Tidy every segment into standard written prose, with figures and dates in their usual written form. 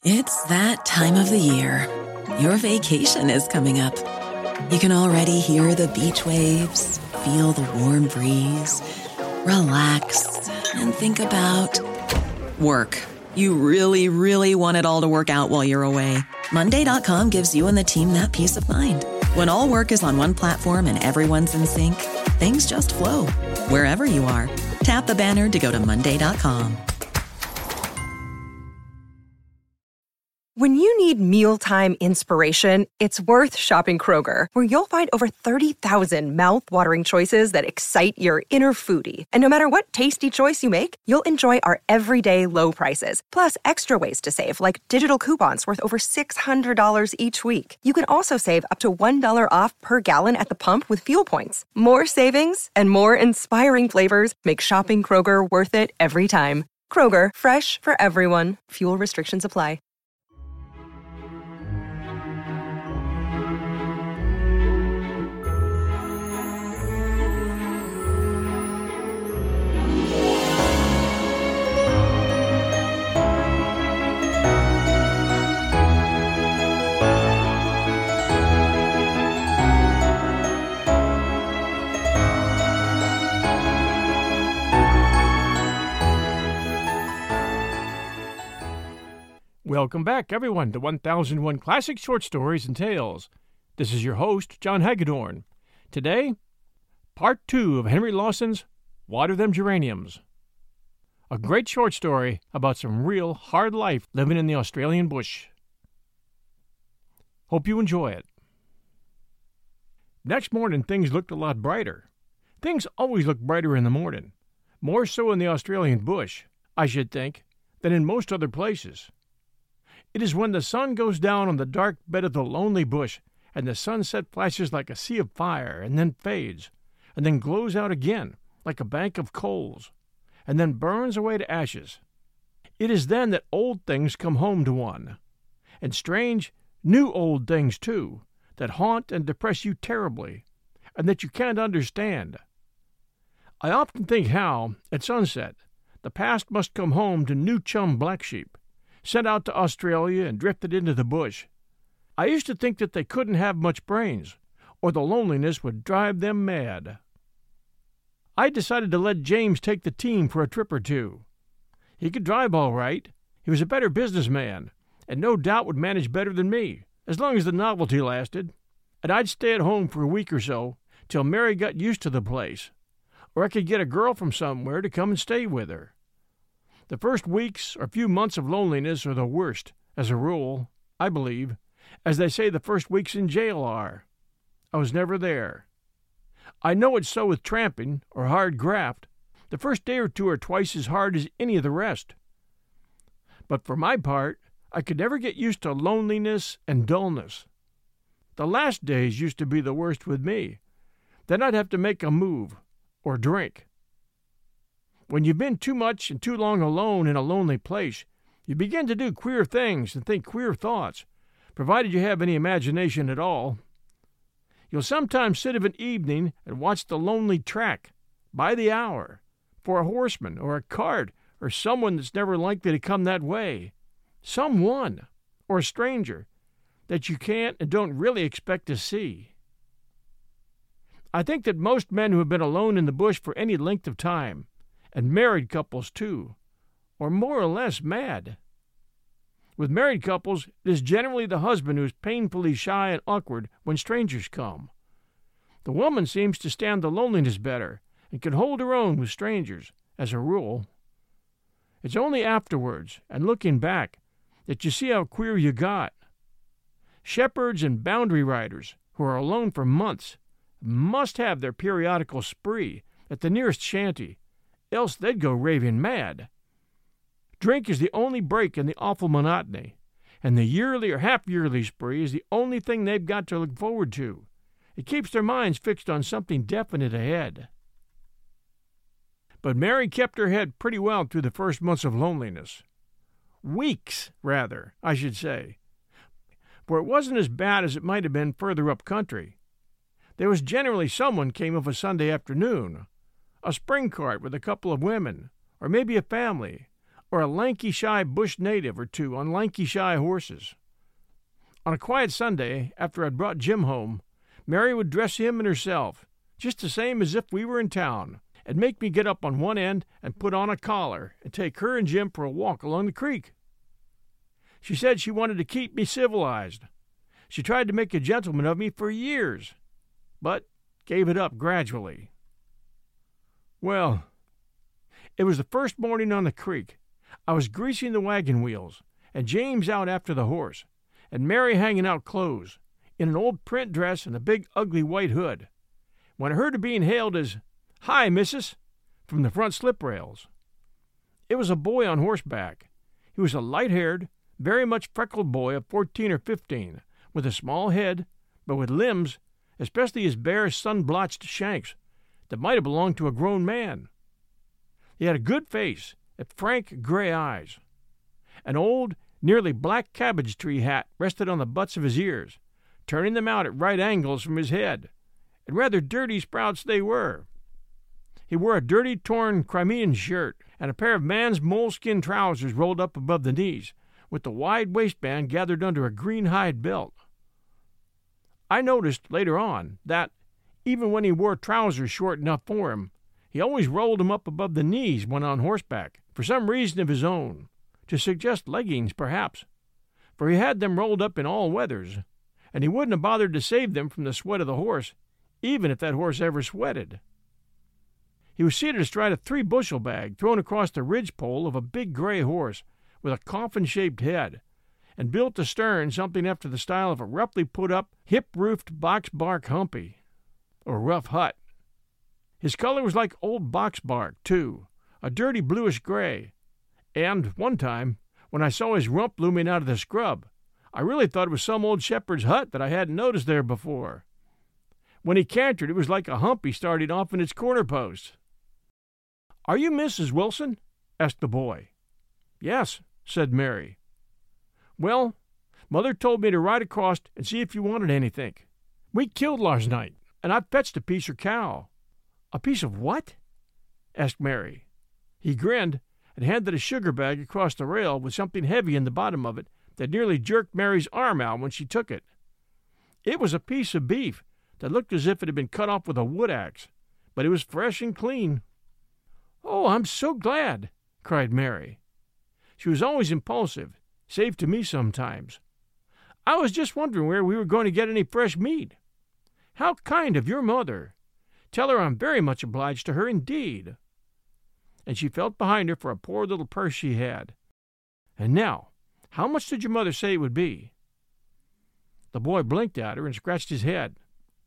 It's that time of the year. Your vacation is coming up. You can already hear the beach waves, feel the warm breeze, relax, and think about work. You really, really want it all to work out while you're away. Monday.com gives you and the team that peace of mind. When all work is on one platform and everyone's in sync, things just flow. Wherever you are, tap the banner to go to Monday.com. When you need mealtime inspiration, it's worth shopping Kroger, where you'll find over 30,000 mouth-watering choices that excite your inner foodie. And no matter what tasty choice you make, you'll enjoy our everyday low prices, plus extra ways to save, like digital coupons worth over $600 each week. You can also save up to $1 off per gallon at the pump with fuel points. More savings and more inspiring flavors make shopping Kroger worth it every time. Kroger, fresh for everyone. Fuel restrictions apply. Welcome back, everyone, to 1001 Classic Short Stories and Tales. This is your host, John Hagedorn. Today, Part 2 of Henry Lawson's Water Them Geraniums. A great short story about some real hard life living in the Australian bush. Hope you enjoy it. Next morning, things looked a lot brighter. Things always look brighter in the morning. More so in the Australian bush, I should think, than in most other places. It is when the sun goes down on the dark bed of the lonely bush, and the sunset flashes like a sea of fire, and then fades, and then glows out again like a bank of coals, and then burns away to ashes. It is then that old things come home to one, and strange, new old things, too, that haunt and depress you terribly, and that you can't understand. I often think how, at sunset, the past must come home to New Chum Black Sheep, sent out to Australia and drifted into the bush. I used to think that they couldn't have much brains, or the loneliness would drive them mad. I decided to let James take the team for a trip or two. He could drive all right. He was a better businessman, and no doubt would manage better than me, as long as the novelty lasted. And I'd stay at home for a week or so, till Mary got used to the place, or I could get a girl from somewhere to come and stay with her. The first weeks or few months of loneliness are the worst, as a rule, I believe, as they say the first weeks in jail are. I was never there. I know it's so with tramping or hard graft. The first day or two are twice as hard as any of the rest. But for my part, I could never get used to loneliness and dullness. The last days used to be the worst with me. Then I'd have to make a move, or drink. When you've been too much and too long alone in a lonely place, you begin to do queer things and think queer thoughts, provided you have any imagination at all. You'll sometimes sit of an evening and watch the lonely track, by the hour, for a horseman or a cart or someone that's never likely to come that way. Someone, or a stranger, that you can't and don't really expect to see. I think that most men who have been alone in the bush for any length of time, and married couples, too, are more or less mad. With married couples, it is generally the husband who is painfully shy and awkward when strangers come. The woman seems to stand the loneliness better and can hold her own with strangers, as a rule. It's only afterwards, and looking back, that you see how queer you got. Shepherds and boundary riders, who are alone for months, must have their periodical spree at the nearest shanty, else they'd go raving mad. Drink is the only break in the awful monotony, and the yearly or half-yearly spree is the only thing they've got to look forward to. It keeps their minds fixed on something definite ahead. But Mary kept her head pretty well through the first months of loneliness. Weeks, rather, I should say, for it wasn't as bad as it might have been further up country. There was generally someone came of a Sunday afternoon, a spring cart with a couple of women, or maybe a family, or a Lancashire bush native or two on Lancashire horses. On a quiet Sunday, after I'd brought Jim home, Mary would dress him and herself, just the same as if we were in town, and make me get up on one end and put on a collar and take her and Jim for a walk along the creek. She said she wanted to keep me civilized. She tried to make a gentleman of me for years, but gave it up gradually. Well, it was the first morning on the creek. I was greasing the wagon wheels, and James out after the horse, and Mary hanging out clothes, in an old print dress and a big ugly white hood, when I heard her being hailed as, "Hi, missus," from the front slip rails. It was a boy on horseback. He was a light-haired, very much freckled boy of 14 or 15, with a small head, but with limbs, especially his bare, sun-blotched shanks, that might have belonged to a grown man. He had a good face and frank gray eyes. An old, nearly black cabbage-tree hat rested on the butts of his ears, turning them out at right angles from his head, and rather dirty sprouts they were. He wore a dirty, torn Crimean shirt and a pair of man's moleskin trousers rolled up above the knees, with the wide waistband gathered under a green hide belt. I noticed later on that, even when he wore trousers short enough for him, he always rolled them up above the knees when on horseback, for some reason of his own, to suggest leggings perhaps, for he had them rolled up in all weathers, and he wouldn't have bothered to save them from the sweat of the horse, even if that horse ever sweated. He was seated astride a 3-bushel bag thrown across the ridge-pole of a big gray horse with a coffin-shaped head, and built astern something after the style of a roughly put-up, hip-roofed box-bark humpy, or rough hut. His color was like old box-bark, too, a dirty bluish-gray, and, one time, when I saw his rump looming out of the scrub, I really thought it was some old shepherd's hut that I hadn't noticed there before. When he cantered, it was like a humpy starting off in its corner post. "Are you Mrs. Wilson?" asked the boy. "Yes," said Mary. "Well, Mother told me to ride across and see if you wanted anything. We killed last night, and I've fetched a piece of cow." "A piece of what?" asked Mary. He grinned and handed a sugar bag across the rail with something heavy in the bottom of it that nearly jerked Mary's arm out when she took it. It was a piece of beef that looked as if it had been cut off with a wood axe, but it was fresh and clean. "Oh, I'm so glad!" cried Mary. She was always impulsive, save to me sometimes. "I was just wondering where we were going to get any fresh meat. How kind of your mother! Tell her I'm very much obliged to her indeed." And she felt behind her for a poor little purse she had. "And now, how much did your mother say it would be?" The boy blinked at her and scratched his head.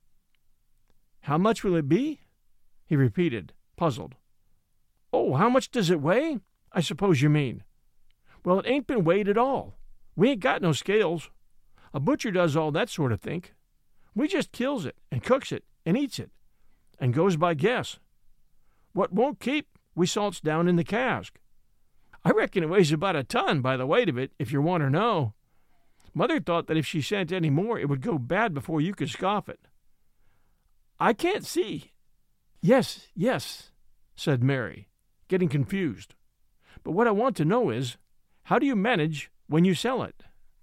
"How much will it be?" he repeated, puzzled. "Oh, how much does it weigh, I suppose you mean. Well, it ain't been weighed at all. We ain't got no scales. A butcher does all that sort of thing. We just kills it and cooks it and eats it, and goes by guess. What won't keep, we salts down in the cask. I reckon it weighs about a ton by the weight of it, if you want to know. Mother thought that if she sent any more, it would go bad before you could scoff it." "I can't see." Yes, said Mary, getting confused. "But what I want to know is, how do you manage when you sell it?"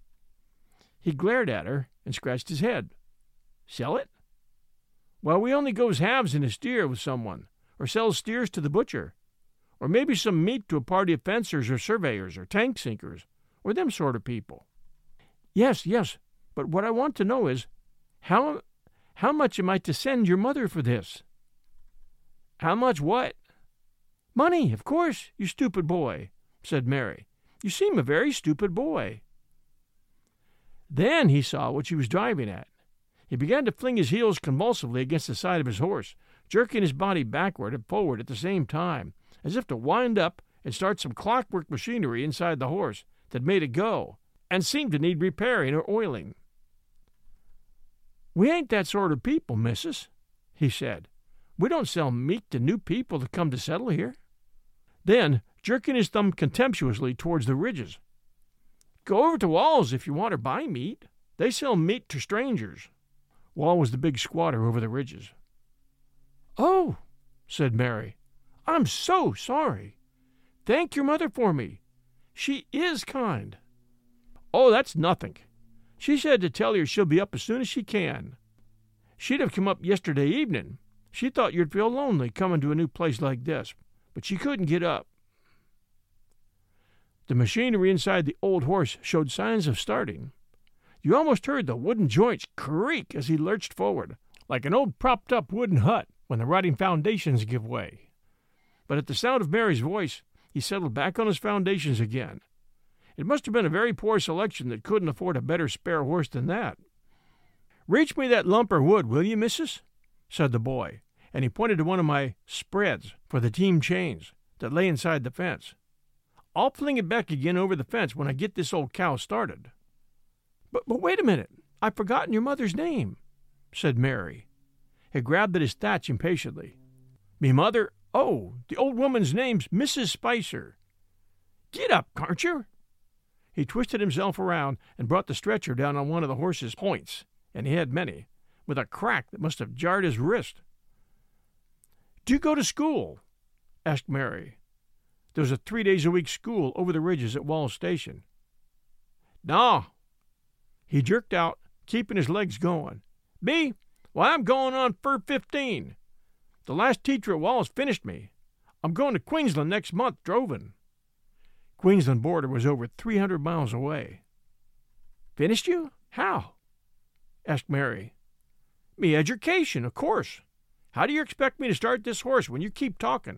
He glared at her and scratched his head. "Sell it? Well, we only goes halves in a steer with someone, or sells steers to the butcher, or maybe some meat to a party of fencers or surveyors or tank sinkers, or them sort of people." Yes, but what I want to know is, how much am I to send your mother for this?" "How much what?" "Money, of course, you stupid boy," said Mary. "You seem a very stupid boy." Then he saw what she was driving at. He began to fling his heels convulsively against the side of his horse, jerking his body backward and forward at the same time, as if to wind up and start some clockwork machinery inside the horse that made it go, and seemed to need repairing or oiling. "We ain't that sort of people, missus," he said. "We don't sell meat to new people that come to settle here." Then, jerking his thumb contemptuously towards the ridges, "Go over to Wall's if you want to buy meat. They sell meat to strangers." Wall was the big squatter over the ridges. "Oh," said Mary, "I'm so sorry. Thank your mother for me. She is kind." "Oh, that's nothing. She said to tell you she'll be up as soon as she can. She'd have come up yesterday evening. She thought you'd feel lonely coming to a new place like this, but she couldn't get up." The machinery inside the old horse showed signs of starting. You almost heard the wooden joints creak as he lurched forward, like an old propped-up wooden hut when the rotting foundations give way. But at the sound of Mary's voice, he settled back on his foundations again. It must have been a very poor selection that couldn't afford a better spare horse than that. "Reach me that lump of wood, will you, missus?" said the boy, and he pointed to one of my spreads for the team chains that lay inside the fence. "I'll fling it back again over the fence when I get this old cow started." But wait a minute, I've forgotten your mother's name," said Mary. He grabbed at his thatch impatiently. "Me mother? Oh, the old woman's name's Mrs. Spicer." "Get up, can't you?" He twisted himself around and brought the stretcher down on one of the horse's points, and he had many, with a crack that must have jarred his wrist. "Do you go to school?" asked Mary. There was a 3-day-a-week school over the ridges at Walls Station. "No." He jerked out, keeping his legs going. "Me? Why, I'm going on for 15. The last teacher at Walls finished me. I'm going to Queensland next month, drovin'." Queensland border was over 300 miles away. "Finished you? How?" asked Mary. "Me education, of course. How do you expect me to start this horse when you keep talking?"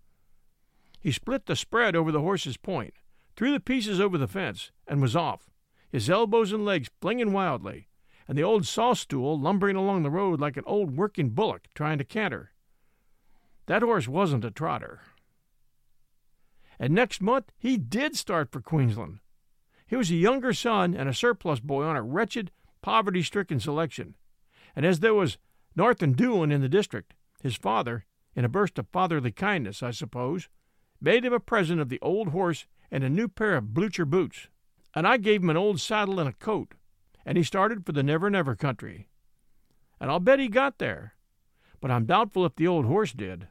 He split the spread over the horse's point, threw the pieces over the fence, and was off, his elbows and legs flinging wildly, and the old saw-stool lumbering along the road like an old working bullock trying to canter. That horse wasn't a trotter. And next month he did start for Queensland. He was a younger son and a surplus boy on a wretched, poverty-stricken selection, and as there was northin' doin' in the district, his father, in a burst of fatherly kindness, I suppose, made him a present of the old horse and a new pair of blucher boots, and I gave him an old saddle and a coat, and he started for the Never-Never country. And I'll bet he got there, but I'm doubtful if the old horse did.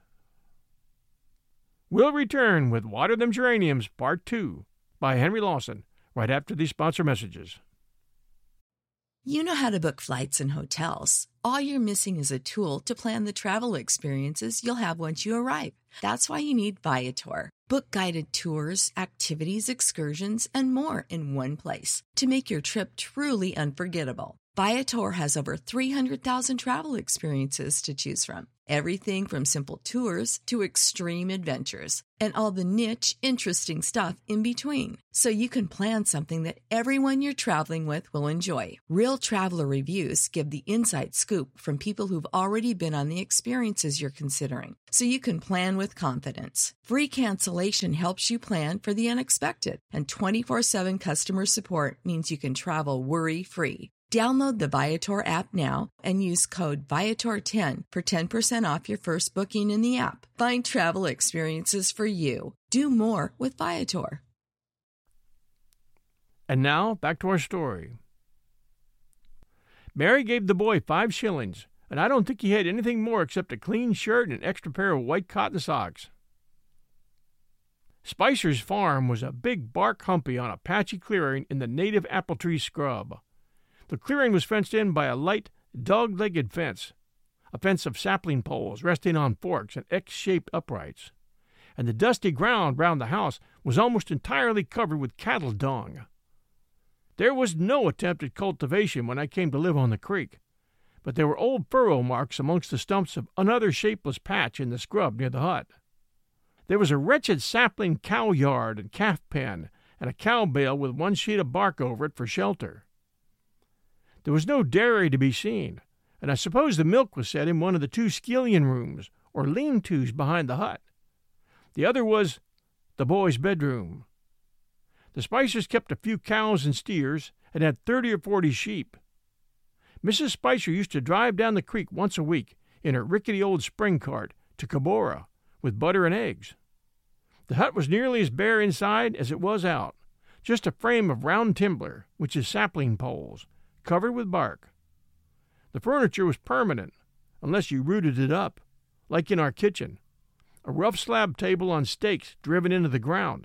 We'll return with Water Them Geraniums, Part 2, by Henry Lawson, right after these sponsor messages. You know how to book flights and hotels. All you're missing is a tool to plan the travel experiences you'll have once you arrive. That's why you need Viator. Book guided tours, activities, excursions, and more in one place to make your trip truly unforgettable. Viator has over 300,000 travel experiences to choose from. Everything from simple tours to extreme adventures and all the niche, interesting stuff in between. So you can plan something that everyone you're traveling with will enjoy. Real traveler reviews give the inside scoop from people who've already been on the experiences you're considering. So you can plan with confidence. Free cancellation helps you plan for the unexpected. And 24/7 customer support means you can travel worry-free. Download the Viator app now and use code Viator10 for 10% off your first booking in the app. Find travel experiences for you. Do more with Viator. And now, back to our story. Mary gave the boy 5 shillings, and I don't think he had anything more except a clean shirt and an extra pair of white cotton socks. Spicer's farm was a big bark humpy on a patchy clearing in the native apple tree scrub. The clearing was fenced in by a light, dog-legged fence, a fence of sapling poles resting on forks and X-shaped uprights, and the dusty ground round the house was almost entirely covered with cattle dung. There was no attempt at cultivation when I came to live on the creek, but there were old furrow marks amongst the stumps of another shapeless patch in the scrub near the hut. There was a wretched sapling cow yard and calf pen, and a cow bale with one sheet of bark over it for shelter. There was no dairy to be seen, and I suppose the milk was set in one of the 2 skillion rooms, or lean-tos behind the hut. The other was the boy's bedroom. The Spicers kept a few cows and steers, and had 30 or 40 sheep. Mrs. Spicer used to drive down the creek once a week in her rickety old spring cart to Cabora with butter and eggs. The hut was nearly as bare inside as it was out, just a frame of round timber, which is sapling poles, covered with bark. The furniture was permanent, unless you rooted it up, like in our kitchen, a rough slab table on stakes driven into the ground,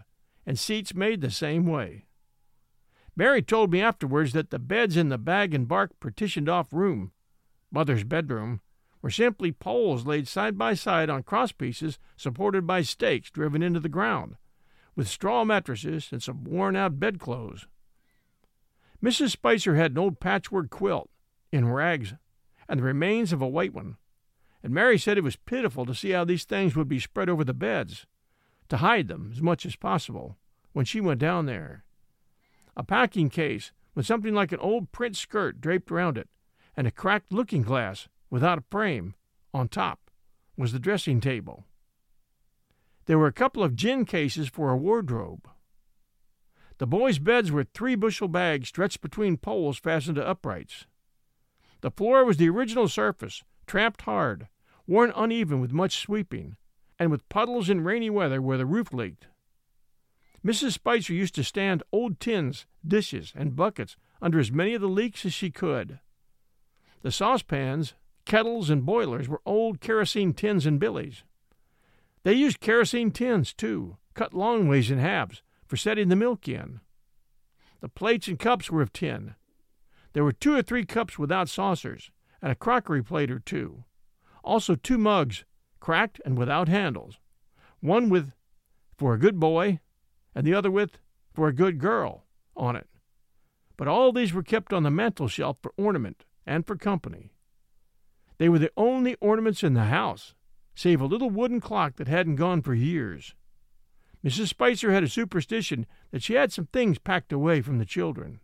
and seats made the same way. Mary told me afterwards that the beds in the bag-and-bark partitioned-off room, Mother's bedroom, were simply poles laid side by side on crosspieces supported by stakes driven into the ground, with straw mattresses and some worn-out bedclothes. Mrs. Spicer had an old patchwork quilt, in rags, and the remains of a white one, and Mary said it was pitiful to see how these things would be spread over the beds, to hide them as much as possible, when she went down there. A packing case with something like an old print skirt draped around it, and a cracked looking-glass without a frame on top was the dressing table. There were a couple of gin cases for a wardrobe. The boys' beds were 3-bushel bags stretched between poles fastened to uprights. The floor was the original surface, tramped hard, worn uneven with much sweeping, and with puddles in rainy weather where the roof leaked. Mrs. Spicer used to stand old tins, dishes, and buckets under as many of the leaks as she could. The saucepans, kettles, and boilers were old kerosene tins and billies. They used kerosene tins, too, cut long ways in halves, for setting the milk in. The plates and cups were of tin. There were 2 or 3 cups without saucers, and a crockery plate or 2. Also 2 mugs, cracked and without handles, one with "For a good boy," and the other with "For a good girl" on it. But all these were kept on the mantel shelf for ornament and for company. They were the only ornaments in the house, save a little wooden clock that hadn't gone for years. Mrs. Spicer had a superstition that she had some things packed away from the children.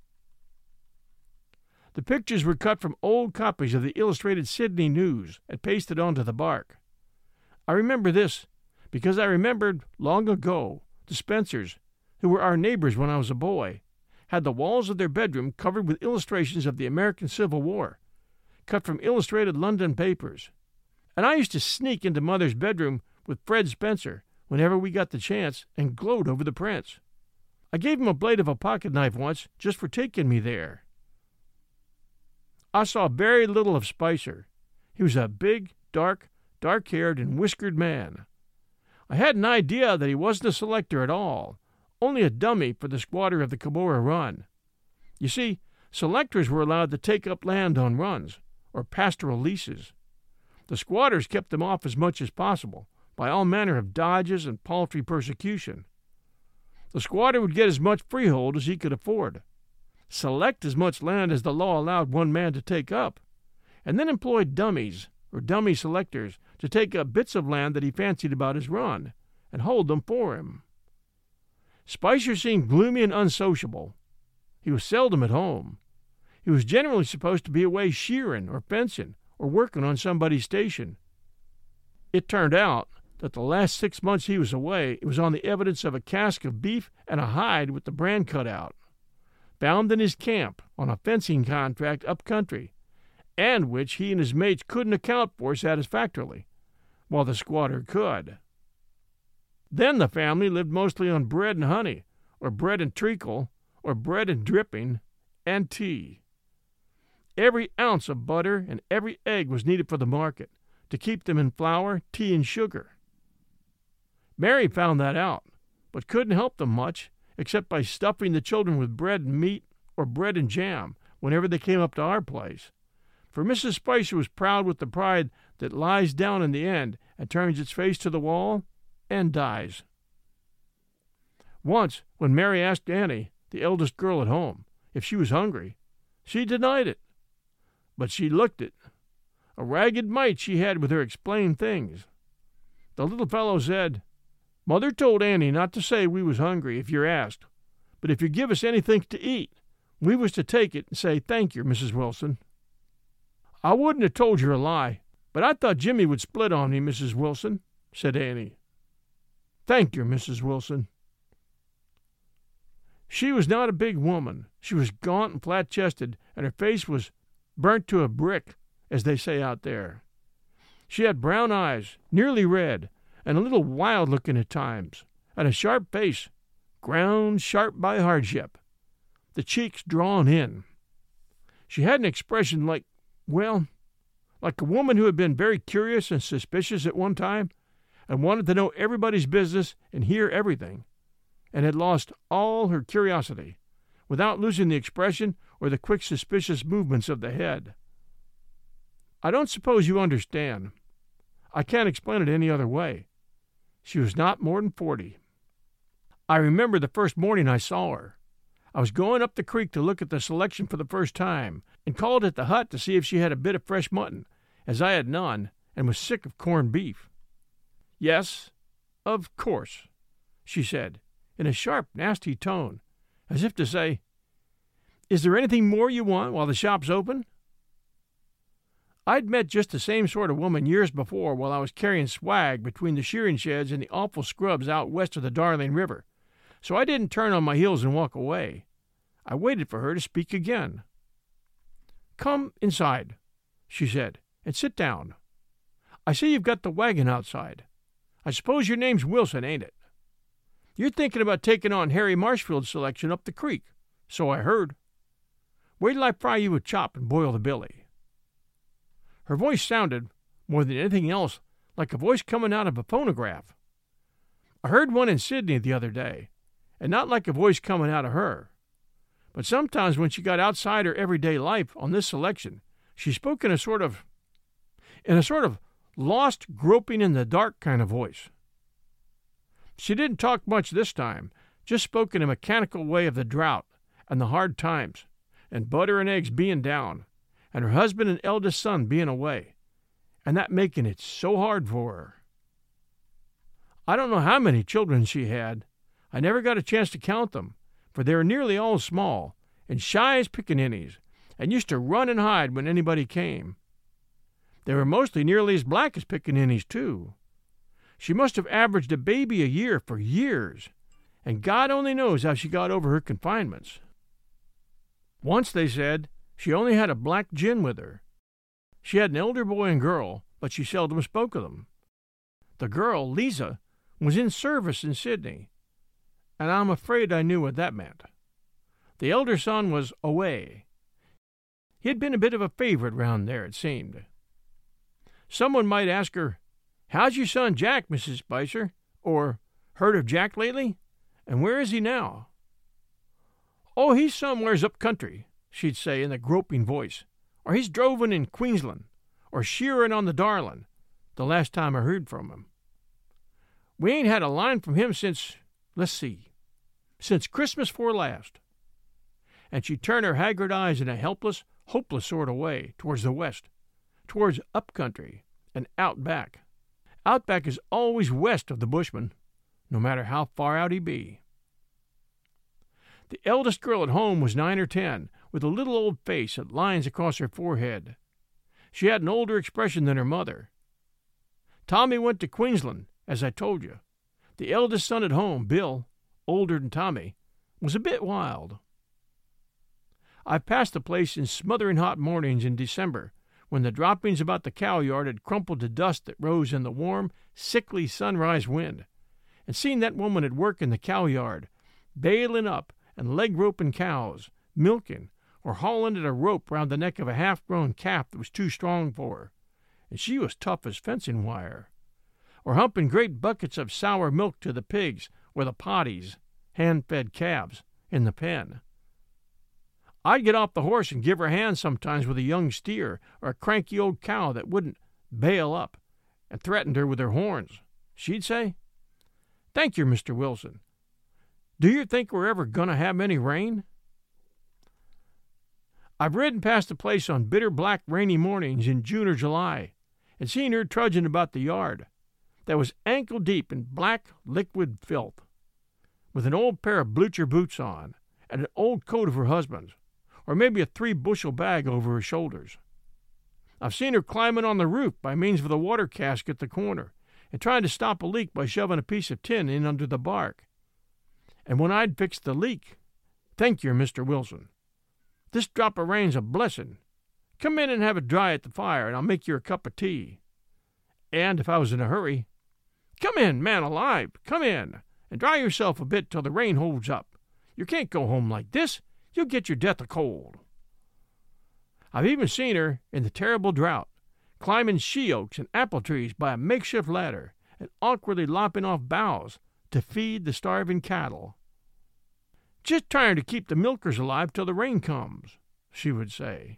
The pictures were cut from old copies of the Illustrated Sydney News and pasted onto the bark. I remember this because I remembered, long ago, the Spencers, who were our neighbors when I was a boy, had the walls of their bedroom covered with illustrations of the American Civil War, cut from illustrated London papers. And I used to sneak into Mother's bedroom with Fred Spencer whenever we got the chance and gloat over the prints. I gave him a blade of a pocket-knife once just for taking me there. I saw very little of Spicer. He was a big, dark-haired and whiskered man. I had an idea that he wasn't a selector at all, only a dummy for the squatter of the Cabora Run. You see, selectors were allowed to take up land on runs, or pastoral leases. The squatters kept them off as much as possible, by all manner of dodges and paltry persecution. The squatter would get as much freehold as he could afford, select as much land as the law allowed one man to take up, and then employ dummies, or dummy selectors, to take up bits of land that he fancied about his run, and hold them for him. Spicer seemed gloomy and unsociable. He was seldom at home. He was generally supposed to be away shearing or fencing or working on somebody's station. It turned out that the last 6 months he was away, it was on the evidence of a cask of beef and a hide with the brand cut out, found in his camp on a fencing contract up country, and which he and his mates couldn't account for satisfactorily, while the squatter could. Then the family lived mostly on bread and honey, or bread and treacle, or bread and dripping, and tea. Every ounce of butter and every egg was needed for the market, to keep them in flour, tea, and sugar. Mary found that out, but couldn't help them much, except by stuffing the children with bread and meat or bread and jam whenever they came up to our place. For Mrs. Spicer was proud with the pride that lies down in the end and turns its face to the wall and dies. Once, when Mary asked Annie, the eldest girl at home, if she was hungry, she denied it. But she looked it. A ragged mite she had with her explain things. The little fellow said, "Mother told Annie not to say we was hungry if you're asked, but if you give us anything to eat, we was to take it and say, 'Thank you, Mrs. Wilson.'" "I wouldn't have told you a lie, but I thought Jimmy would split on me, Mrs. Wilson," said Annie. "Thank you, Mrs. Wilson." She was not a big woman. She was gaunt and flat-chested, and her face was burnt to a brick, as they say out there. She had brown eyes, nearly red, and a little wild-looking at times, and a sharp face, ground sharp by hardship, the cheeks drawn in. She had an expression like a woman who had been very curious and suspicious at one time, and wanted to know everybody's business and hear everything, and had lost all her curiosity, without losing the expression or the quick, suspicious movements of the head. I don't suppose you understand. I can't explain it any other way. She was not more than 40. I remember the first morning I saw her. I was going up the creek to look at the selection for the first time, and called at the hut to see if she had a bit of fresh mutton, as I had none, and was sick of corned beef. "Yes, of course," she said, in a sharp, nasty tone, as if to say, "Is there anything more you want while the shop's open?" I'd met just the same sort of woman years before while I was carrying swag between the shearing sheds and the awful scrubs out west of the Darling River, so I didn't turn on my heels and walk away. I waited for her to speak again. "Come inside," she said, "and sit down. I see you've got the wagon outside. I suppose your name's Wilson, ain't it? You're thinking about taking on Harry Marshfield's selection up the creek, so I heard. Wait till I fry you a chop and boil the billy." Her voice sounded, more than anything else, like a voice coming out of a phonograph. I heard one in Sydney the other day, and not like a voice coming out of her. But sometimes when she got outside her everyday life on this selection, she spoke in a sort of lost, groping in the dark kind of voice. She didn't talk much this time, just spoke in a mechanical way of the drought and the hard times, and butter and eggs being down, and her husband and eldest son being away, and that making it so hard for her. I don't know how many children she had. I never got a chance to count them, for they were nearly all small, and shy as pickaninnies, and used to run and hide when anybody came. They were mostly nearly as black as pickaninnies, too. She must have averaged a baby a year for years, and God only knows how she got over her confinements. Once, they said, she only had a black gin with her. She had an elder boy and girl, but she seldom spoke of them. The girl, Lisa, was in service in Sydney, and I'm afraid I knew what that meant. The elder son was away. He had been a bit of a favorite round there, it seemed. Someone might ask her, "How's your son Jack, Mrs. Spicer?" Or, "Heard of Jack lately? And where is he now?" "Oh, he's somewheres up country," she'd say in a groping voice. "Or he's drovin' in Queensland, or shearing on the Darling, the last time I heard from him. We ain't had a line from him since Christmas 'fore last." And she'd turn her haggard eyes in a helpless, hopeless sort of way towards the west, towards up country and out back. Out back is always west of the bushman, no matter how far out he be. The eldest girl at home was 9 or 10, with a little old face and lines across her forehead. She had an older expression than her mother. Tommy went to Queensland, as I told you. The eldest son at home, Bill, older than Tommy, was a bit wild. I've passed the place in smothering hot mornings in December, when the droppings about the cow yard had crumpled to dust that rose in the warm, sickly sunrise wind, and seen that woman at work in the cow yard, bailing up and leg-roping cows, milking, or hauling at a rope round the neck of a half-grown calf that was too strong for her, and she was tough as fencing wire, or humping great buckets of sour milk to the pigs or the potties, hand-fed calves, in the pen. I'd get off the horse and give her a hand sometimes with a young steer or a cranky old cow that wouldn't bail up and threatened her with her horns. She'd say, "Thank you, Mr. Wilson. Do you think we're ever going to have any rain?" I've ridden past the place on bitter black rainy mornings in June or July and seen her trudging about the yard that was ankle-deep in black liquid filth, with an old pair of blucher boots on and an old coat of her husband's, or maybe a 3-bushel bag over her shoulders. I've seen her climbing on the roof by means of the water cask at the corner and trying to stop a leak by shoving a piece of tin in under the bark. And when I'd fixed the leak, "Thank you, Mr. Wilson. This drop of rain's a blessing. Come in and have a dry at the fire, and I'll make you a cup of tea." And if I was in a hurry, "Come in, man alive, come in, and dry yourself a bit till the rain holds up. You can't go home like this. You'll get your death of cold." I've even seen her, in the terrible drought, climbing she-oaks and apple trees by a makeshift ladder and awkwardly lopping off boughs to feed the starving cattle. Just trying to keep the milkers alive till the rain comes, she would say.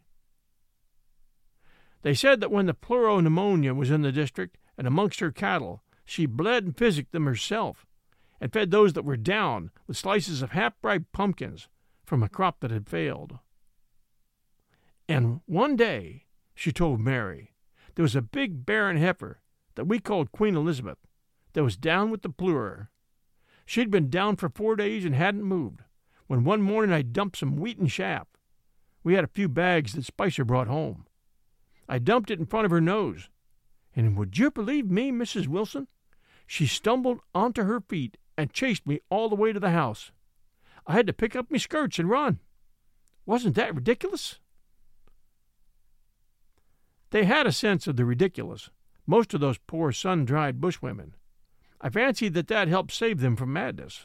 They said that when the pleuropneumonia was in the district and amongst her cattle, she bled and physicked them herself, and fed those that were down with slices of half-ripe pumpkins from a crop that had failed. And one day, she told Mary, there was a big barren heifer that we called Queen Elizabeth that was down with the pleurer. She'd been down for 4 days and hadn't moved, when one morning I dumped some wheat and chaff. We had a few bags that Spicer brought home. I dumped it in front of her nose, and would you believe me, Mrs. Wilson? She stumbled onto her feet and chased me all the way to the house. I had to pick up my skirts and run. Wasn't that ridiculous? They had a sense of the ridiculous, most of those poor sun-dried bushwomen. I fancied that helped save them from madness.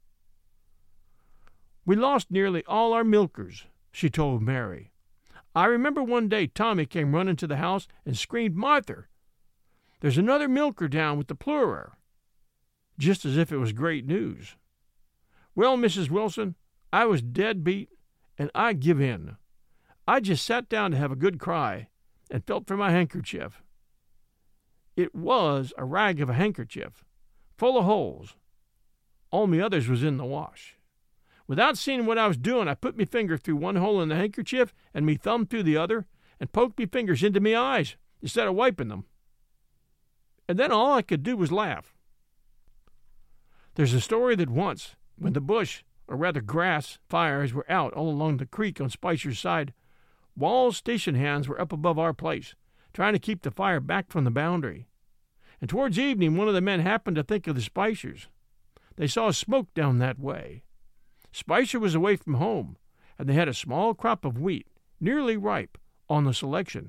We lost nearly all our milkers, she told Mary. I remember one day Tommy came running to the house and screamed, Martha, there's another milker down with the pleurer, just as if it was great news. Well, Mrs. Wilson, I was dead beat, and I give in. I just sat down to have a good cry and felt for my handkerchief. It was a rag of a handkerchief, full of holes. All me others was in the wash. Without seeing what I was doing, I put me finger through one hole in the handkerchief and me thumb through the other and poked me fingers into me eyes instead of wiping them. And then all I could do was laugh. There's a story that once, when the bush, or rather grass, fires were out all along the creek on Spicer's side, Wall's station hands were up above our place, trying to keep the fire back from the boundary. And towards evening, one of the men happened to think of the Spicers. They saw smoke down that way. Spicer was away from home, and they had a small crop of wheat, nearly ripe, on the selection.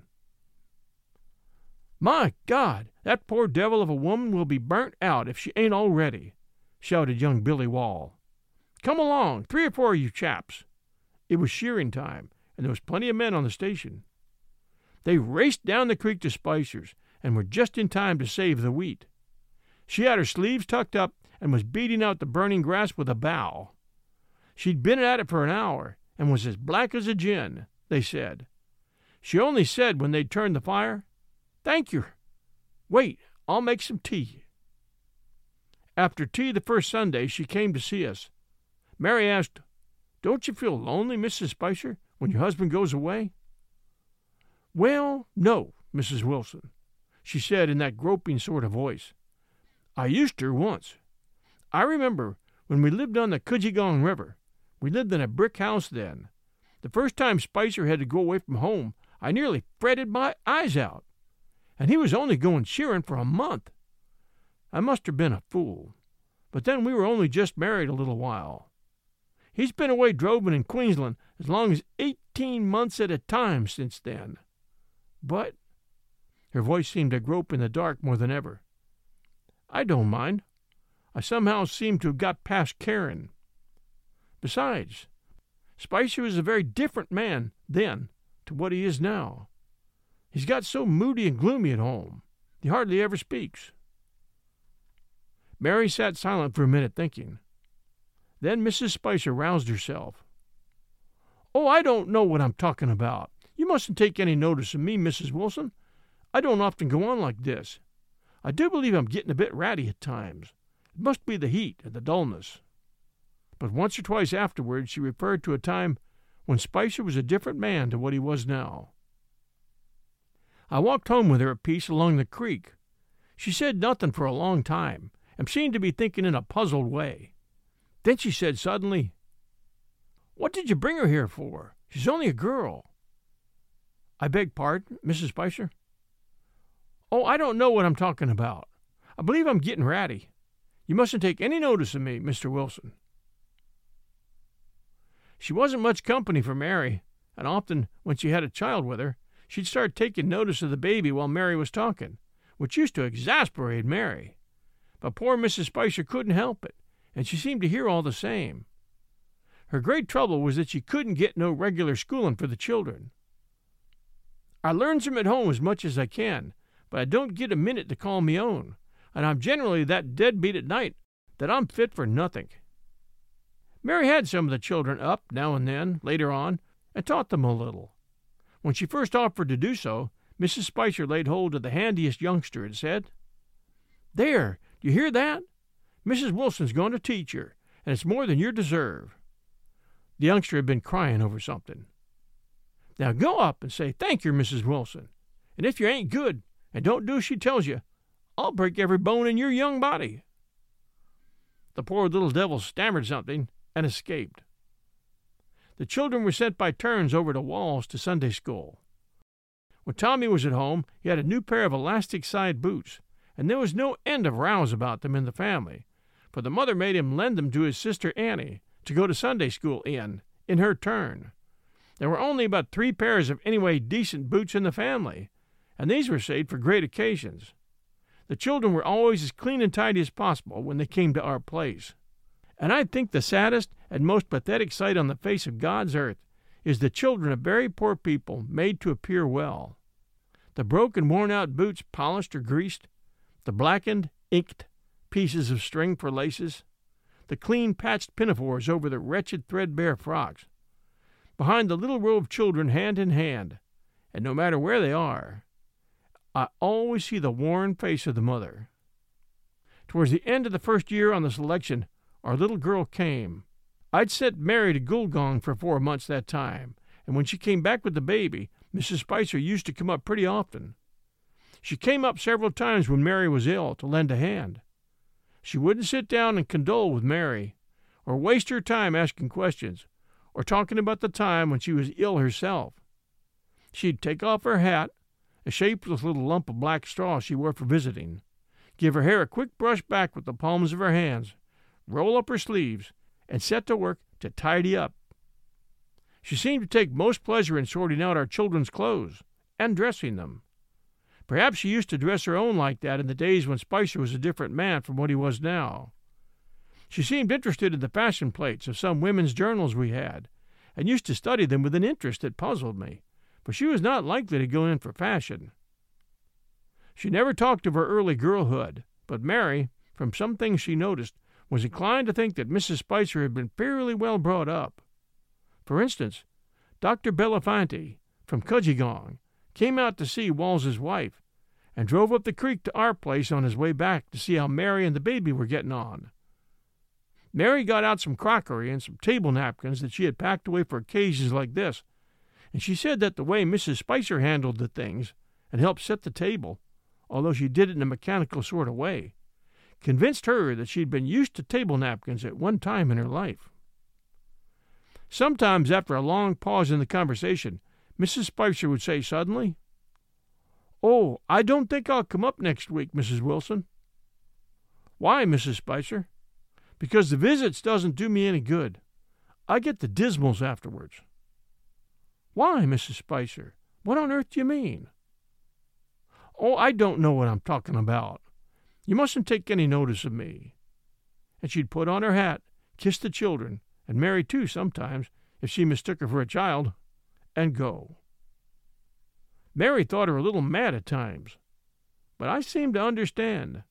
My God, that poor devil of a woman will be burnt out if she ain't already, shouted young Billy Wall. Come along, 3 or 4 of you chaps. It was shearing time, and there was plenty of men on the station. They raced down the creek to Spicer's, and were just in time to save the wheat. She had her sleeves tucked up and was beating out the burning grass with a bow. She'd been at it for an hour, and was as black as a gin, they said. She only said when they'd turned the fire, Thank you. Wait, I'll make some tea. After tea the first Sunday, she came to see us. Mary asked, Don't you feel lonely, Mrs. Spicer, when your husband goes away? Well, no, Mrs. Wilson, she said in that groping sort of voice. I used to once. I remember when we lived on the Cudgegong River. We lived in a brick house then. The first time Spicer had to go away from home, I nearly fretted my eyes out. And he was only going shearing for a month. I must have been a fool. But then we were only just married a little while. He's been away droving in Queensland as long as 18 months at a time since then. But, her voice seemed to grope in the dark more than ever, I don't mind. I somehow seem to have got past caring. Besides, Spicer was a very different man then to what he is now. He's got so moody and gloomy at home, he hardly ever speaks. Mary sat silent for a minute thinking. Then Mrs. Spicer roused herself. Oh, I don't know what I'm talking about. You mustn't take any notice of me, Mrs. Wilson. I don't often go on like this. I do believe I'm getting a bit ratty at times. It must be the heat and the dullness. But once or twice afterwards she referred to a time when Spicer was a different man to what he was now. I walked home with her a piece along the creek. She said nothing for a long time, and seemed to be thinking in a puzzled way. Then she said suddenly, What did you bring her here for? She's only a girl. I beg pardon, Mrs. Spicer? Oh, I don't know what I'm talking about. I believe I'm getting ratty. You mustn't take any notice of me, Mr. Wilson. She wasn't much company for Mary, and often, when she had a child with her, she'd start taking notice of the baby while Mary was talking, which used to exasperate Mary. But poor Mrs. Spicer couldn't help it, and she seemed to hear all the same. Her great trouble was that she couldn't get no regular schooling for the children. I learns 'em at home as much as I can, but I don't get a minute to call me own, and I'm generally that deadbeat at night that I'm fit for nothing. Mary had some of the children up now and then, later on, and taught them a little. When she first offered to do so, Mrs. Spicer laid hold of the handiest youngster and said, "There, do you hear that? Mrs. Wilson's going to teach her, and it's more than you deserve." The youngster had been crying over something. "Now go up and say, 'Thank you, Mrs. Wilson,' and if you ain't good and don't do as she tells you, I'll break every bone in your young body." The poor little devil stammered something and escaped. The children were sent by turns over to Walls to Sunday school. When Tommy was at home, he had a new pair of elastic-side boots, and there was no end of rows about them in the family, for the mother made him lend them to his sister Annie to go to Sunday school in her turn. There were only about 3 pairs of anyway decent boots in the family, and these were saved for great occasions. The children were always as clean and tidy as possible when they came to our place. And I think the saddest and most pathetic sight on the face of God's earth is the children of very poor people made to appear well. The broken, worn-out boots polished or greased, the blackened, inked pieces of string for laces, the clean, patched pinafores over the wretched, threadbare frocks. Behind the little row of children hand in hand, and no matter where they are, I always see the worn face of the mother. Towards the end of the first year on the selection, our little girl came. I'd sent Mary to Gulgong for 4 months that time, and when she came back with the baby, Mrs. Spicer used to come up pretty often. She came up several times when Mary was ill to lend a hand. She wouldn't sit down and condole with Mary, or waste her time asking questions, or talking about the time when she was ill herself. She'd take off her hat, a shapeless little lump of black straw she wore for visiting, give her hair a quick brush back with the palms of her hands, roll up her sleeves, and set to work to tidy up. She seemed to take most pleasure in sorting out our children's clothes and dressing them. Perhaps she used to dress her own like that in the days when Spicer was a different man from what he was now. She seemed interested in the fashion plates of some women's journals we had, and used to study them with an interest that puzzled me, for she was not likely to go in for fashion. She never talked of her early girlhood, but Mary, from some things she noticed, was inclined to think that Mrs. Spicer had been fairly well brought up. For instance, Dr. Belafonte, from Cudgegong, came out to see Walls's wife, and drove up the creek to our place on his way back to see how Mary and the baby were getting on. Mary got out some crockery and some table napkins that she had packed away for occasions like this, and she said that the way Mrs. Spicer handled the things and helped set the table, although she did it in a mechanical sort of way, convinced her that she'd been used to table napkins at one time in her life. Sometimes, after a long pause in the conversation, Mrs. Spicer would say suddenly, "Oh, I don't think I'll come up next week, Mrs. Wilson." "Why, Mrs. Spicer?" "Because the visits doesn't do me any good. I get the dismals afterwards." "Why, Mrs. Spicer? What on earth do you mean?" "Oh, I don't know what I'm talking about. You mustn't take any notice of me." And she'd put on her hat, kiss the children, and Mary too sometimes, if she mistook her for a child, and go. Mary thought her a little mad at times, but I seemed to understand.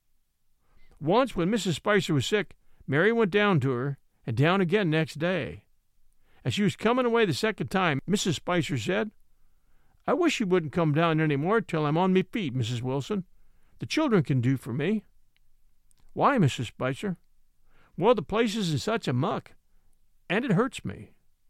Once, when Mrs. Spicer was sick, Mary went down to her, and down again next day. As she was coming away the second time, Mrs. Spicer said, "I wish you wouldn't come down any more till I'm on me feet, Mrs. Wilson. The children can do for me." "Why, Mrs. Spicer?" "Well, the place is in such a muck, and it hurts me."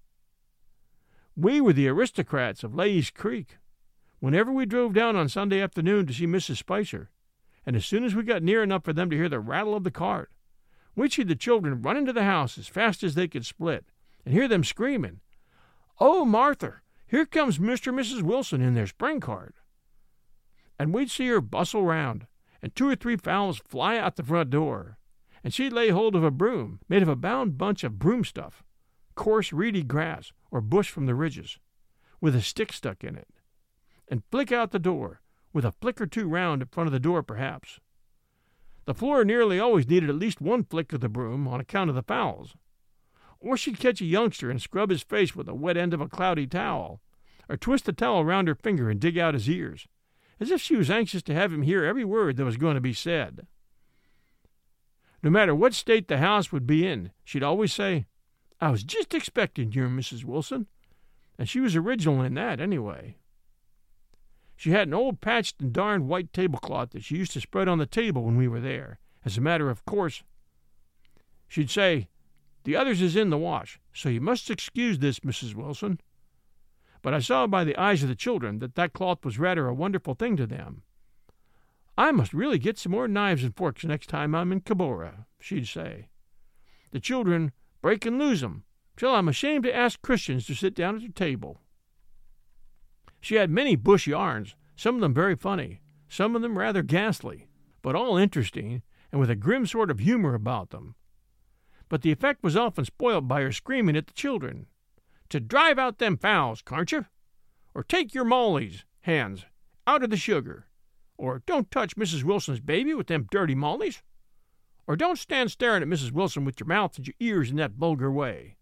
We were the aristocrats of Lay's Creek. Whenever we drove down on Sunday afternoon to see Mrs. Spicer, and as soon as we got near enough for them to hear the rattle of the cart, we'd see the children run into the house as fast as they could split, and hear them screaming, "Oh, Martha, here comes Mr. and Mrs. Wilson in their spring cart." And we'd see her bustle round, and 2 or 3 fowls fly out the front door, and she'd lay hold of a broom made of a bound bunch of broom stuff, coarse reedy grass or bush from the ridges, with a stick stuck in it, and flick out the door, with a flick or 2 round in front of the door perhaps. The floor nearly always needed at least 1 flick of the broom on account of the fowls. Or she'd catch a youngster and scrub his face with the wet end of a cloudy towel, or twist the towel round her finger and dig out his ears, as if she was anxious to have him hear every word that was going to be said. No matter what state the house would be in, she'd always say, I was just expecting you, Mrs. Wilson, and she was original in that, anyway. She had an old patched and darned white tablecloth that she used to spread on the table when we were there. As a matter of course, she'd say, "The others is in the wash, so you must excuse this, Mrs. Wilson." But I saw by the eyes of the children that cloth was rather a wonderful thing to them. "I must really get some more knives and forks next time I'm in Cabora," she'd say. "The children break and lose 'em, till I'm ashamed to ask Christians to sit down at the table." She had many bush yarns, some of them very funny, some of them rather ghastly, but all interesting and with a grim sort of humor about them. But the effect was often spoiled by her screaming at the children, "To drive out them fowls, can't you?" Or "Take your mollies, hands, out of the sugar," or "Don't touch Mrs. Wilson's baby with them dirty mollies," or "Don't stand staring at Mrs. Wilson with your mouth and your ears in that vulgar way."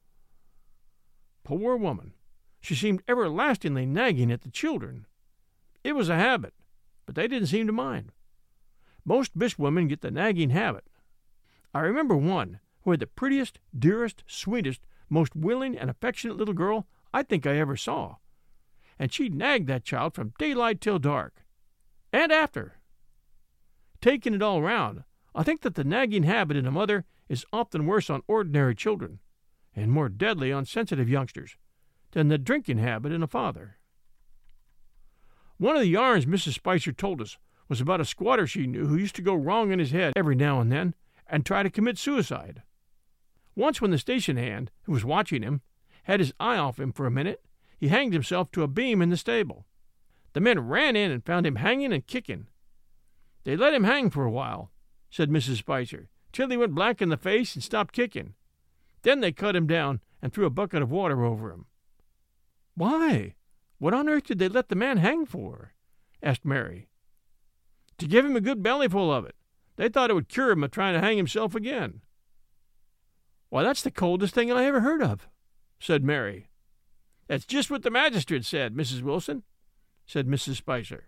Poor woman! She seemed everlastingly nagging at the children. It was a habit, but they didn't seem to mind. Most Bish women get the nagging habit. I remember one who had the prettiest, dearest, sweetest, most willing and affectionate little girl I think I ever saw, and she nagged that child from daylight till dark, and after. Taking it all round, I think that the nagging habit in a mother is often worse on ordinary children, and more deadly on sensitive youngsters, than the drinking habit in a father. One of the yarns Mrs. Spicer told us was about a squatter she knew who used to go wrong in his head every now and then and try to commit suicide. Once when the station hand, who was watching him, had his eye off him for a minute, he hanged himself to a beam in the stable. The men ran in and found him hanging and kicking. "They let him hang for a while," said Mrs. Spicer, "till he went black in the face and stopped kicking. Then they cut him down and threw a bucket of water over him." "Why? What on earth did they let the man hang for?" asked Mary. "To give him a good bellyful of it. They thought it would cure him of trying to hang himself again." "Why, that's the coldest thing I ever heard of," said Mary. "That's just what the magistrate said, Mrs. Wilson," said Mrs. Spicer.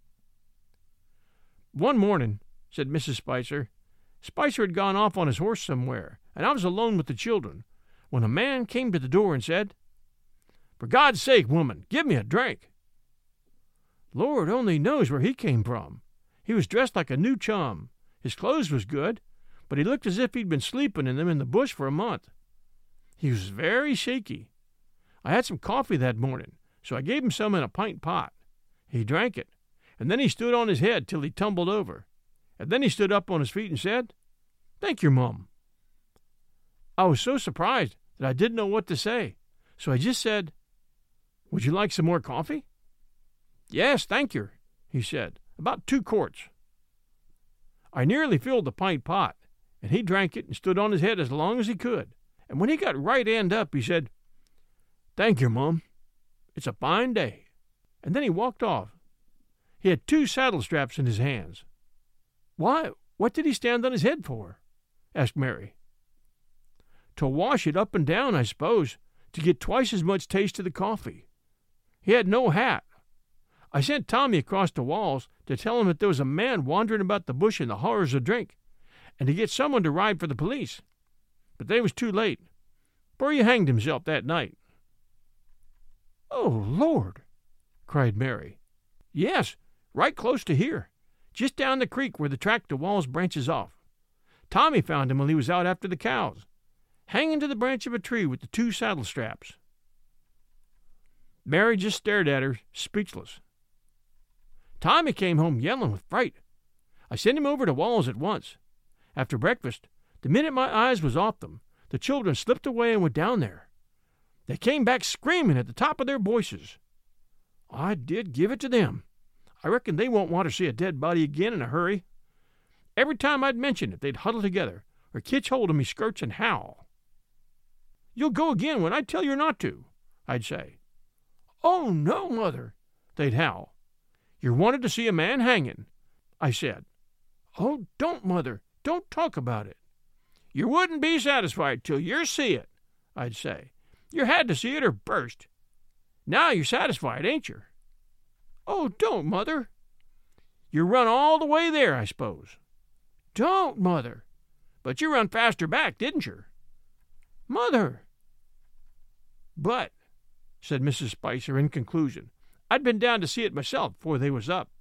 "One morning," said Mrs. Spicer, "Spicer had gone off on his horse somewhere, and I was alone with the children, when a man came to the door and said, 'For God's sake, woman, give me a drink.' Lord only knows where he came from. He was dressed like a new chum. His clothes was good, but he looked as if he'd been sleeping in them in the bush for a month. He was very shaky. I had some coffee that morning, so I gave him some in a pint pot. He drank it, and then he stood on his head till he tumbled over, and then he stood up on his feet and said, 'Thank you, Mum.' I was so surprised that I didn't know what to say, so I just said, 'Would you like some more coffee?' 'Yes, thank you,' he said, 'about 2 quarts.' I nearly filled the pint pot, and he drank it and stood on his head as long as he could, and when he got right end up, he said, 'Thank you, Mum. It's a fine day.' And then he walked off. He had 2 saddle straps in his hands." "Why, what did he stand on his head for?" asked Mary. "To wash it up and down, I suppose, to get twice as much taste of the coffee. He had no hat. I sent Tommy across the walls to tell him that there was a man wandering about the bush in the horrors of drink, and to get someone to ride for the police. But they was too late, for he hanged himself that night." "Oh, Lord!" cried Mary. "Yes, right close to here, just down the creek where the track to Walls branches off. Tommy found him while he was out after the cows, hanging to the branch of a tree with the 2 saddle straps." Mary just stared at her, speechless. "Tommy came home yelling with fright. I sent him over to Walls at once. After breakfast, the minute my eyes was off them, the children slipped away and went down there. They came back screaming at the top of their voices. I did give it to them. I reckon they won't want to see a dead body again in a hurry. Every time I'd mention it, they'd huddle together or catch hold of me skirts and howl. 'You'll go again when I tell you not to,' I'd say. 'Oh, no, Mother,' they'd howl. 'You're wanted to see a man hanging,' I said. 'Oh, don't, Mother, don't talk about it.' 'You wouldn't be satisfied till you see it,' I'd say. 'You had to see it or burst. Now you're satisfied, ain't you?' 'Oh, don't, Mother.' 'You run all the way there, I suppose.' 'Don't, Mother.' 'But you run faster back, didn't you?' Mother! But, said Mrs. Spicer in conclusion, I'd been down to see it myself before they was up.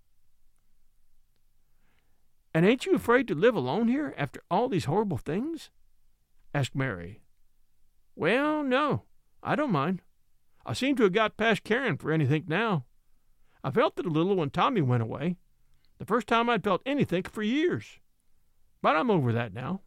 And ain't you afraid to live alone here after all these horrible things? Asked Mary. Well, no, I don't mind. I seem to have got past caring for anything now. I felt it a little when Tommy went away. The first time I'd felt anything for years. But I'm over that now.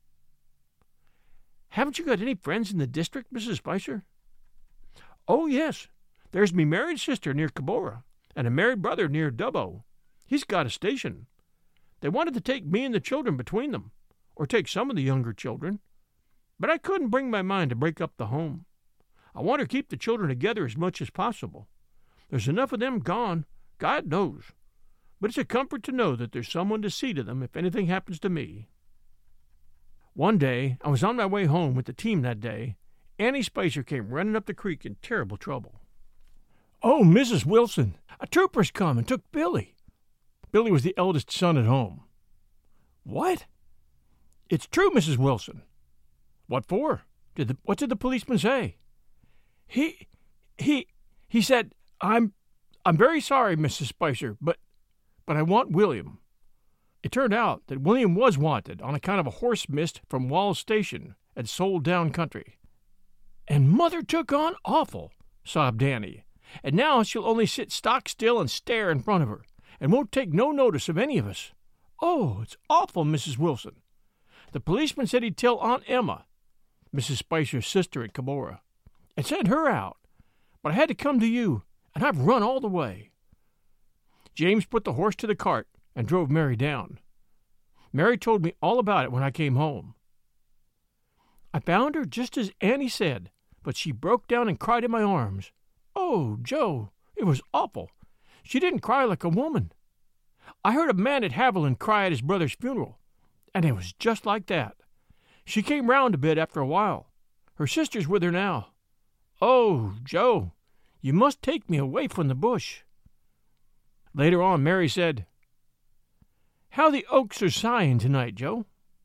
Haven't you got any friends in the district, Mrs. Spicer? Oh, yes. There's me married sister near Cabora, and a married brother near Dubbo. He's got a station. They wanted to take me and the children between them, or take some of the younger children. But I couldn't bring my mind to break up the home. I want to keep the children together as much as possible. There's enough of them gone, God knows. But it's a comfort to know that there's someone to see to them if anything happens to me. One day, I was on my way home with the team that day. Annie Spicer came running up the creek in terrible trouble. Oh, Mrs. Wilson, a trooper's come and took Billy. Billy was the eldest son at home. What? It's true, Mrs. Wilson. What for? What did the policeman say? He said, I'm very sorry, Mrs. Spicer, but I want William. It turned out that William was wanted on account of a horse missed from Wall's Station and sold down country. And Mother took on awful, sobbed Annie, and now she'll only sit stock still and stare in front of her, and won't take no notice of any of us. Oh, it's awful, Mrs. Wilson. The policeman said he'd tell Aunt Emma, Mrs. Spicer's sister at Cabora, and send her out, but I had to come to you, and I've run all the way. James put the horse to the cart and drove Mary down. Mary told me all about it when I came home. I found her just as Annie said, but she broke down and cried in my arms. Oh, Joe, it was awful. She didn't cry like a woman. I heard a man at Haviland cry at his brother's funeral, and it was just like that. She came round a bit after a while. Her sister's with her now. Oh, Joe, you must take me away from the bush. Later on, Mary said, How the oaks are sighing tonight, Joe.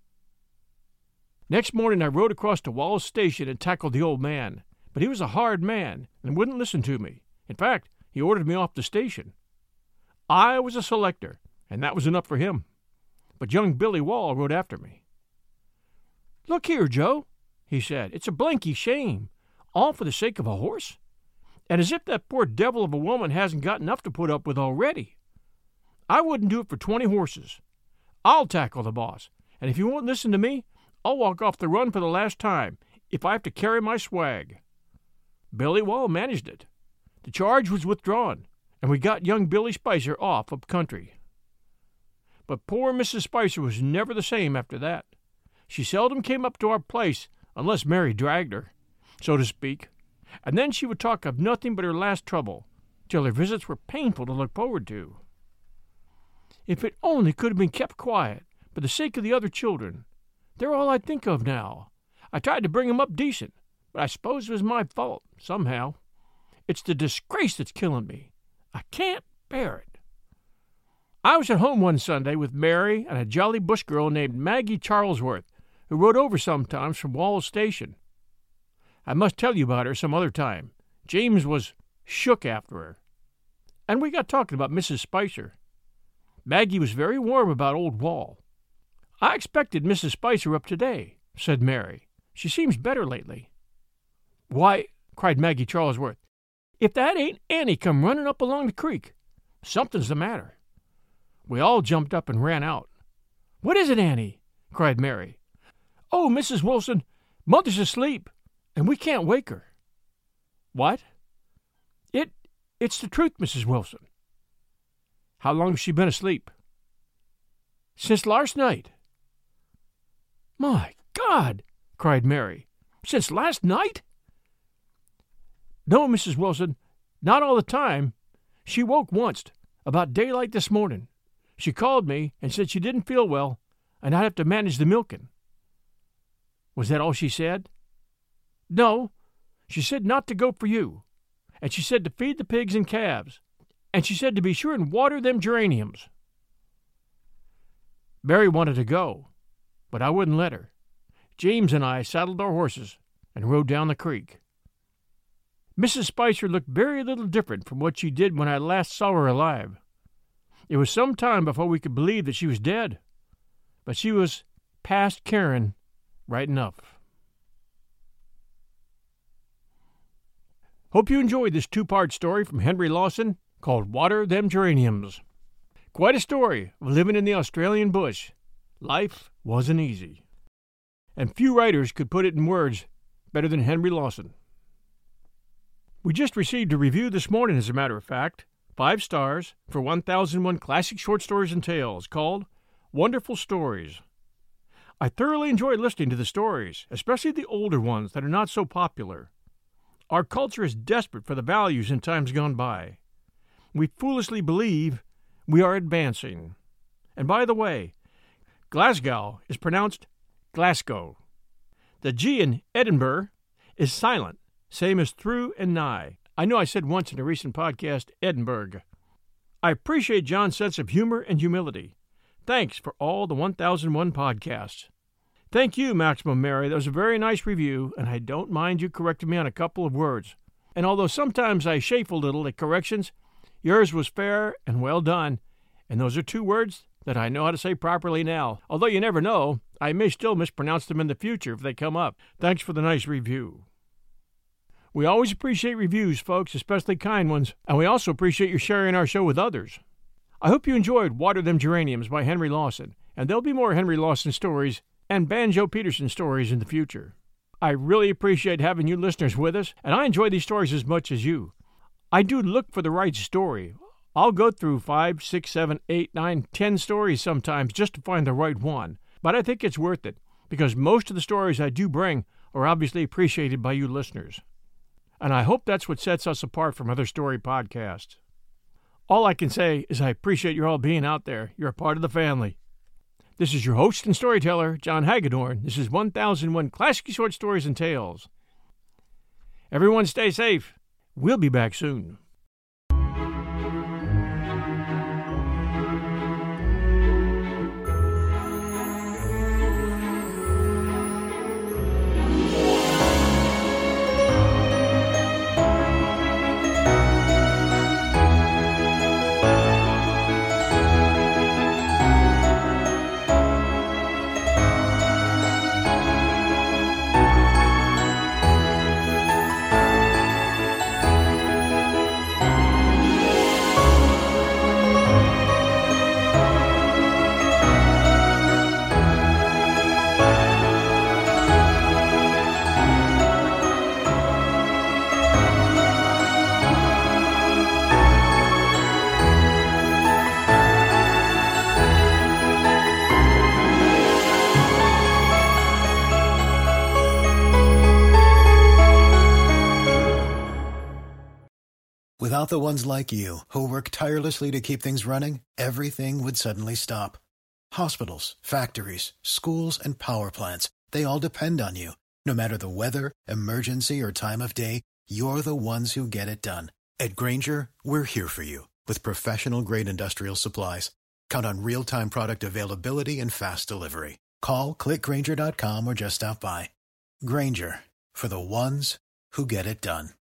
Next morning I rode across to Wall's Station and tackled the old man, but he was a hard man and wouldn't listen to me. In fact, he ordered me off the station. I was a selector, and that was enough for him. But young Billy Wall rode after me. Look here, Joe, he said, it's a blanky shame, all for the sake of a horse. And as if that poor devil of a woman hasn't got enough to put up with already. I wouldn't do it for 20 horses. I'll tackle the boss, and if you won't listen to me, I'll walk off the run for the last time, if I have to carry my swag. Billy Wall managed it. The charge was withdrawn, and we got young Billy Spicer off up country. But poor Mrs. Spicer was never the same after that. She seldom came up to our place unless Mary dragged her, so to speak, and then she would talk of nothing but her last trouble, till her visits were painful to look forward to. If it only could have been kept quiet, for the sake of the other children. They're all I think of now. I tried to bring 'em up decent, but I suppose it was my fault, somehow. It's the disgrace that's killing me. I can't bear it. I was at home one Sunday with Mary and a jolly bush girl named Maggie Charlesworth, who rode over sometimes from Wall's Station. I must tell you about her some other time. James was shook after her. And we got talking about Mrs. Spicer. Maggie was very warm about old Wall. I expected Mrs. Spicer up today, said Mary. She seems better lately. Why, cried Maggie Charlesworth, if that ain't Annie come running up along the creek. Something's the matter. We all jumped up and ran out. What is it, Annie? Cried Mary. Oh, Mrs. Wilson, Mother's asleep, and we can't wake her. What? It's the truth, Mrs. Wilson. How long has she been asleep? Since last night. My God! Cried Mary. Since last night? No, Mrs. Wilson, not all the time. She woke once, about daylight this morning. She called me and said she didn't feel well, and I'd have to manage the milking. Was that all she said? No, she said not to go for you, and she said to feed the pigs and calves, and she said to be sure and water them geraniums. Mary wanted to go, but I wouldn't let her. James and I saddled our horses and rode down the creek. Mrs. Spicer looked very little different from what she did when I last saw her alive. It was some time before we could believe that she was dead, but she was past caring right enough. Hope you enjoyed this two-part story from Henry Lawson called Water Them Geraniums. Quite a story of living in the Australian bush. Life wasn't easy. And few writers could put it in words better than Henry Lawson. We just received a review this morning, as a matter of fact, 5 stars for 1001 Classic Short Stories and Tales, called Wonderful Stories. I thoroughly enjoy listening to the stories, especially the older ones that are not so popular. Our culture is desperate for the values in times gone by. We foolishly believe we are advancing. And by the way, Glasgow is pronounced Glasgow. The G in Edinburgh is silent, same as through and nigh. I know I said once in a recent podcast, Edinburgh. I appreciate John's sense of humor and humility. Thanks for all the 1001 podcasts. Thank you, Maximum Mary. That was a very nice review, and I don't mind you correcting me on a couple of words. And although sometimes I chafe a little at corrections, yours was fair and well done, and those are 2 words that I know how to say properly now. Although you never know, I may still mispronounce them in the future if they come up. Thanks for the nice review. We always appreciate reviews, folks, especially kind ones, and we also appreciate you sharing our show with others. I hope you enjoyed Water Them Geraniums by Henry Lawson, and there'll be more Henry Lawson stories and Banjo Peterson stories in the future. I really appreciate having you listeners with us, and I enjoy these stories as much as you. I do look for the right story. I'll go through 5, 6, 7, 8, 9, 10 stories sometimes just to find the right one, but I think it's worth it, because most of the stories I do bring are obviously appreciated by you listeners. And I hope that's what sets us apart from other story podcasts. All I can say is I appreciate you all being out there. You're a part of the family. This is your host and storyteller, John Hagedorn. This is 1001 Classic Short Stories and Tales. Everyone stay safe. We'll be back soon. Without the ones like you, who work tirelessly to keep things running, everything would suddenly stop. Hospitals, factories, schools, and power plants, they all depend on you. No matter the weather, emergency, or time of day, you're the ones who get it done. At Grainger, we're here for you with professional-grade industrial supplies. Count on real-time product availability and fast delivery. Call, click Grainger.com, or just stop by. Grainger, for the ones who get it done.